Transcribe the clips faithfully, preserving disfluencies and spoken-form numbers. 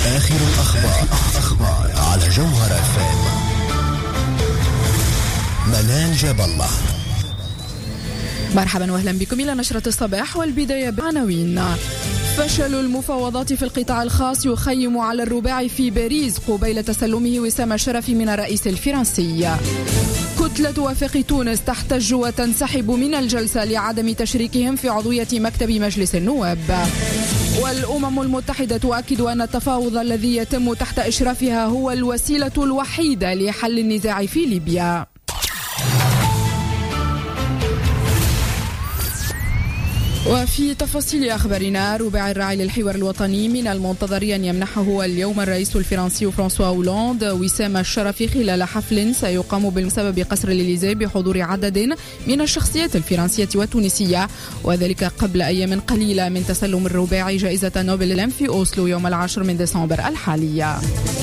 آخر الأخبار أخبار على جوهر اف ام. منال جاب الله. مرحبا واهلا بكم إلى نشرة الصباح، والبداية بعناوين. فشل المفاوضات في القطاع الخاص يخيم على الرباعي في باريس قبيل تسلمه وسام الشرفي من الرئيس الفرنسي. كتلة وفاق تونس تحتج وتنسحب من الجلسة لعدم تشريكهم في عضوية مكتب مجلس النواب. والأمم المتحدة تؤكد أن التفاوض الذي يتم تحت إشرافها هو الوسيلة الوحيدة لحل النزاع في ليبيا. وفي تفاصيل أخبارنا، رباعي الراعي للحوار الوطني من المنتظر أن يمنحه اليوم الرئيس الفرنسي فرانسوا هولاند وسام الشرفي خلال حفل سيقام بالمناسبة بقصر الإليزي بحضور عدد من الشخصيات الفرنسية والتونسية، وذلك قبل أيام قليلة من تسلم الرباعي جائزة نوبل في أوسلو يوم العاشر من ديسمبر الحالي.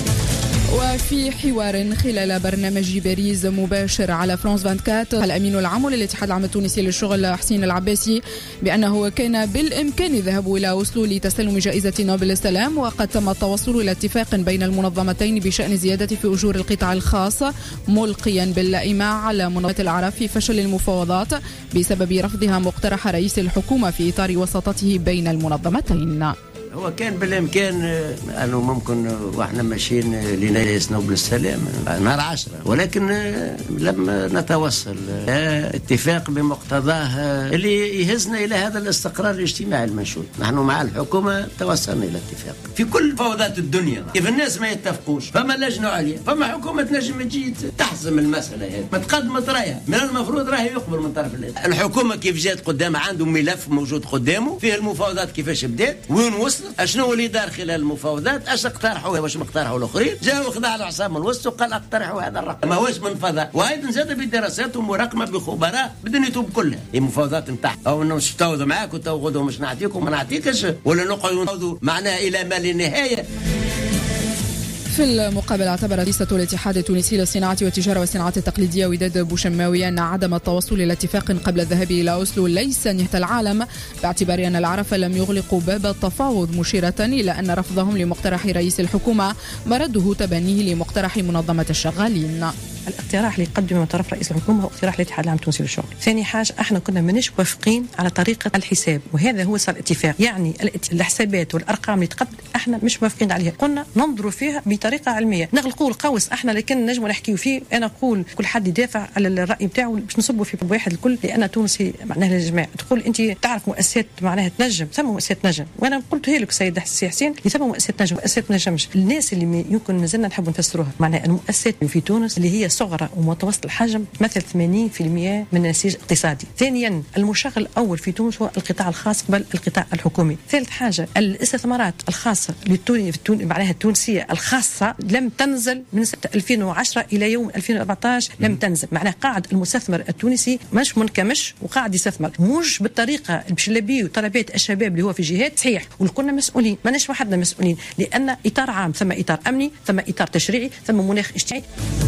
وفي حوار خلال برنامج باريس مباشر على فرانس أربعة وعشرين، الأمين العام للاتحاد العام التونسي للشغل حسين العباسي بأنه كان بالإمكان الذهاب إلى أوسلو لتسلم جائزة نوبل السلام، وقد تم التوصل إلى اتفاق بين المنظمتين بشأن زيادة في أجور القطاع الخاص، ملقيا باللائمة على منظمة الأعراف في فشل المفاوضات بسبب رفضها مقترح رئيس الحكومة في إطار وساطته بين المنظمتين. هو كان بالامكان انه ممكن واحنا ماشيين لناس نوبل السلام نهار عشرة، ولكن لم نتوصل اتفاق بمقتضاه اللي يهزنا الى هذا الاستقرار الاجتماعي المنشود. نحن مع الحكومه توصلنا الى اتفاق في كل فوضات الدنيا. كيف الناس ما يتفقوش فما لجنه عليا، فما حكومه تنجم تجي تحزم المساله هذه، ما تقدمت رايها من المفروض راهي يقبل من طرف الناس. الحكومه كيف جات قدامها عنده ملف موجود قدامه فيه المفاوضات كيفاش بدات وين وصلت، اشنو اللي دار خلال المفاوضات، اش اقترحوا واش مقترحوا الاخرين، جاوا خذا على حساب من الوسط وقال اقترحوا هذا الرقم، ما هوش من فضاء. وايضا زاد بدراسات ومراقمه بخبراء بدنيتهم كلها المفاوضات نتاعها، او انه نتفاوضوا معاك وتوغدوا مش نعطيكم ما نعطيكش، ولا نقعدوا نفاوضوا معناها الى ما لا نهايه. في المقابل، اعتبر رئيسة الاتحاد التونسي للصناعة والتجارة والصناعات التقليدية وداد بوشماوي أن عدم التوصل إلى اتفاق قبل الذهاب إلى أوسلو ليس نهاية العالم، باعتبار أن العرف لم يغلقوا باب التفاوض، مشيرة إلى أن رفضهم لمقترح رئيس الحكومة مرده تبنيه لمقترح منظمة الشغالين. الاقتراح اللي قدمه من طرف رئيس الحكومه هو اقتراح الاتحاد العام التونسي للشغل. ثاني حاجه، احنا كنا ماناش موافقين على طريقه الحساب، وهذا هو صار الاتفاق. يعني الحسابات والارقام اللي تقدم احنا مش موافقين عليها، قلنا ننظروا فيها بطريقه علميه، نغلقوا القوس احنا لكن نجموا نحكيوا فيه. انا اقول كل حد يدافع على الراي بتاعه، باش نصبوا في واحد الكل، لان تونسي معناها يا جماعه تقول انت تعرف مؤسسات معناها تنجم، ثم مؤسسات نجم، وانا قلت لك سيد حسين اللي ثم مؤسسات نجم مؤسسات نجمش. الناس اللي يمكن مازلنا نحب نفسروها معناها المؤسسات في تونس اللي هي صغرى ومتوسط الحجم تمثل ثمانين بالمئة من النسيج الاقتصادي. ثانيا، المشغل الاول في تونس هو القطاع الخاص قبل القطاع الحكومي. ثالث حاجه، الاستثمارات الخاصه للتونس في التون... معناها التونسيه الخاصه لم تنزل من سنه ألفين وعشرة الى يوم ألفين وأربعطاش، لم تنزل. معناها قاعد المستثمر التونسي مش منكمش وقاعد يستثمر مش بالطريقه باش يلبي طلبات الشباب اللي هو في جهات صحيح، والكلنا مسؤولين، ماناش وحدنا مسؤولين، لان اطار عام، ثم اطار امني، ثم اطار تشريعي، ثم مناخ اجتماعي.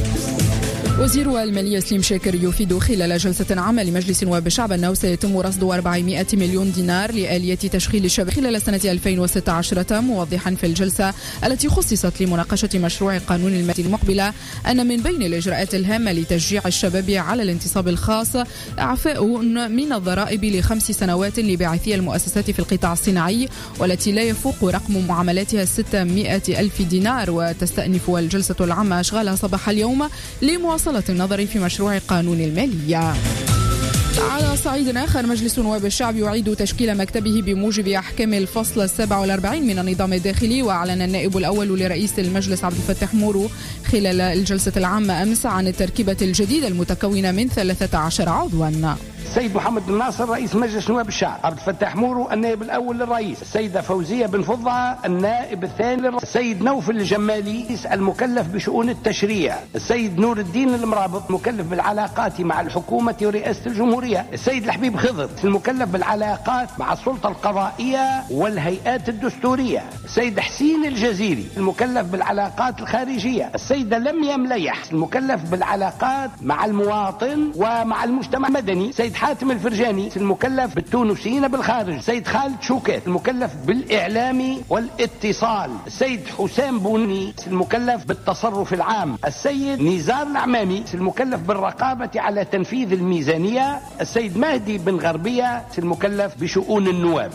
وزير المالية سليم شاكر يفيد خلال جلسة عامة لمجلس نواب الشعب أنه سيتم رصد أربعمائة مليون دينار لآلية تشغيل الشباب خلال سنة ألفين وستة عشر، موضحا في الجلسة التي خصصت لمناقشة مشروع قانون المالية المقبلة أن من بين الإجراءات الهامة لتشجيع الشباب على الانتصاب الخاص إعفاء من الضرائب لخمس سنوات لباعثي المؤسسات في القطاع الصناعي والتي لا يفوق رقم معاملاتها ستمائة ألف دينار. وتستأنف الجلسة العامة أشغالها صباح اليوم لمواصلة النظر في مشروع قانون المالية. على صعيد آخر، مجلس نواب الشعب يعيد تشكيل مكتبه بموجب أحكام الفصل السابع والأربعين من النظام الداخلي. وأعلن النائب الأول لرئيس المجلس عبد الفتاح مورو خلال الجلسة العامة أمس عن التركيبة الجديدة المتكونة من ثلاثة عشر عضوا. السيد محمد بن ناصر رئيس مجلس نواب الشعب، عبد الفتاح مورو النائب الأول للرئيس، السيدة فوزية بن فضة النائب الثاني للرئيس، السيد نوفل الجمالي المكلف بشؤون التشريع، السيد نور الدين المرابط مكلف بالعلاقات مع الحكومة ورئاسة الجمهورية، السيد الحبيب خضر المكلف بالعلاقات مع السلطة القضائية والهيئات الدستورية، السيد حسين الجزيري المكلف بالعلاقات الخارجية، السيدة لميا مليح المكلف بالعلاقات مع المواطن ومع المجتمع المدني، السيد حاتم الفرجاني المكلف بالتونسيين بالخارج، السيد خالد شوكات المكلف بالإعلام والاتصال، السيد حسام بوني المكلف بالتصرف العام، السيد نزار العمامي المكلف بالرقابة على تنفيذ الميزانية، السيد مهدي بن غربية المكلف بشؤون النواب.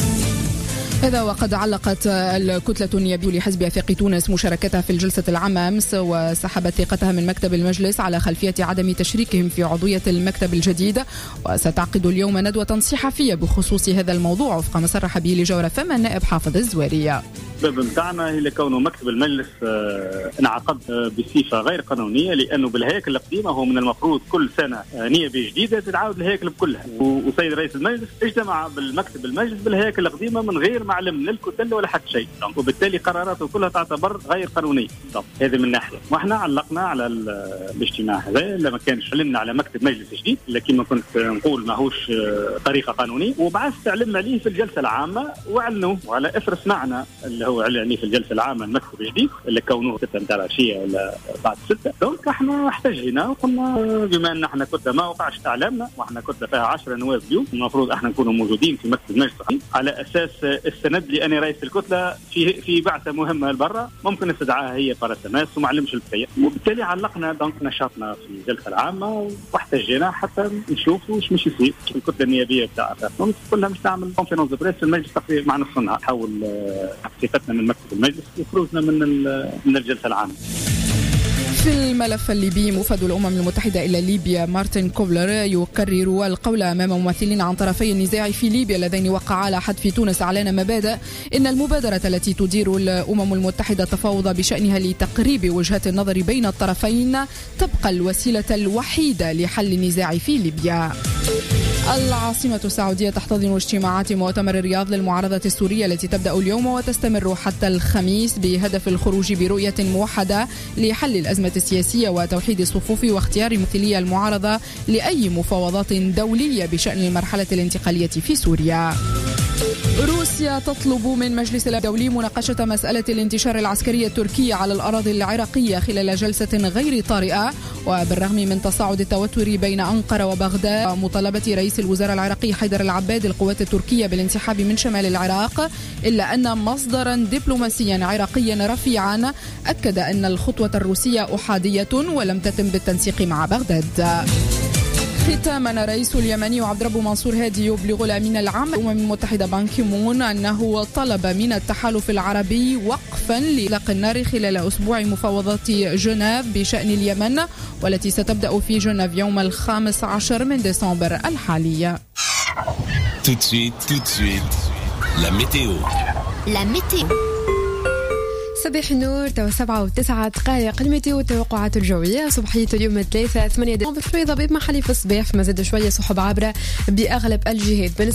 هذا وقد علقت الكتلة النيابية لحزب أفاق تونس مشاركتها في الجلسة العامة أمس، وسحبت ثقتها من مكتب المجلس على خلفية عدم تشريكهم في عضوية المكتب الجديد. وستعقد اليوم ندوة صحفية بخصوص هذا الموضوع وفق ما صرح به لجورة فم النائب حافظ الزواري. السبب متاعنا هي لكونه مكتب المجلس انعقد بصفه غير قانونيه، لانه بالهيكل القديمه هو من المفروض كل سنه نيابه جديده تتعاود الهيكل بكلها، وسيد رئيس المجلس اجتمع بالمكتب المجلس بالهيكل القديمه من غير ما علم للكتل ولا حتى شيء، وبالتالي قراراته كلها تعتبر غير قانونيه. هذه من ناحيه، واحنا علقنا على الاجتماع هذا لما كانش علمنا على مكتب مجلس جديد، لكن ما كنت نقول ماهوش طريقه قانونيه، وبعثت علمنا عليه في الجلسه العامه وعلنوه، وعلى اثر سمعنا اللي هو علني في الجلسه العامه المكتب الجديد اللي كونه ستة متاع العشيه ولا بعد ستة. دونك احنا احتجينا وقلنا بما ان احنا كنا ما وقعش اعلامنا، واحنا كنا فيها عشرة نواب اليوم، المفروض احنا نكونوا موجودين في مكتب المجلس على اساس استند لاني رئيس الكتله في في بعثه مهمه لبرا ممكن استدعاها هي بارسماس وما علمش البقيه، وبالتالي علقنا دونك نشاطنا في الجلسه العامه واحتجينا حتى نشوفوا واش مش يصير. الكتله النيابيه بتاع تونس كلها مش تعمل كونفرنس دو بريس في المجلس تقريبا مع نص النهار، حول ثقتنا من مكتب المجلس وخروجنا من من الجلسه العامه. في الملف الليبي، مفد الأمم المتحدة إلى ليبيا مارتن كوبلر يكرر القول أمام ممثلين عن طرفي النزاع في ليبيا اللذين وقعا على حد في تونس إعلان مبادئ إن المبادرة التي تدير الأمم المتحدة التفاوض بشأنها لتقريب وجهات النظر بين الطرفين تبقى الوسيلة الوحيدة لحل النزاع في ليبيا. العاصمة السعودية تحتضن اجتماعات مؤتمر الرياض للمعارضة السورية التي تبدأ اليوم وتستمر حتى الخميس بهدف الخروج برؤية موحدة لحل الأزمة السياسية وتوحيد الصفوف واختيار مثلية المعارضة لأي مفاوضات دولية بشأن المرحلة الانتقالية في سوريا. روسيا تطلب من مجلس الدولي مناقشة مسألة الانتشار العسكري التركي على الأراضي العراقية خلال جلسة غير طارئة، وبالرغم من تصاعد التوتر بين أنقرة وبغداد ومطالبة رئيس الوزراء العراقي حيدر العباد القوات التركية بالانسحاب من شمال العراق، إلا أن مصدرا دبلوماسيا عراقيا رفيعا أكد أن الخطوة الروسية أحادية ولم تتم بالتنسيق مع بغداد. ختاما، رئيس اليمني عبد ربه منصور هادي يبلغ الأمين العام للأمم المتحدة بان كي مون أنه طلب من التحالف العربي وقفا لإطلاق النار خلال أسبوع مفاوضات جنيف بشأن اليمن والتي ستبدأ في جنيف يوم الخامس عشر من ديسمبر الحالي. Tout de suite, tout de suite, la météo. La météo. صباح النور، تو سبعة وتسعة دقائق. الميتيو التوقعات الجوية صباحية اليوم الثلاثاء ثمانية ديسمبر شوية ضباب محلي في الصباح، في مزيد شوية سحب عابرة بأغلب الجهات.